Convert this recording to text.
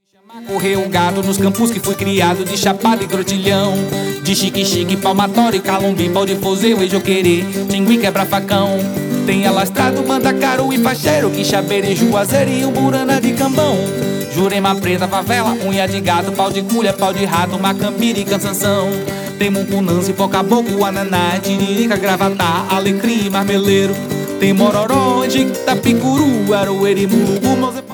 Correu um gado nos campos que fui criado, de chapada e grotilhão, de chique-chique, palmatório, calumbi, pau de fuzil e joquerê, tingui, quebra-facão. Tem alastrado, mandacaru e facheiro, quixabeira e juazeiro e umburana de cambão. Jurema preta, favela, unha de gato, pau de culha, pau de rato, macambira e cansanção. Tem mucunã, caboclo, ananá, tiririca, gravatá, alecrim e marmeleiro. Tem mororó, de tapicuru, aroeira e mulugu,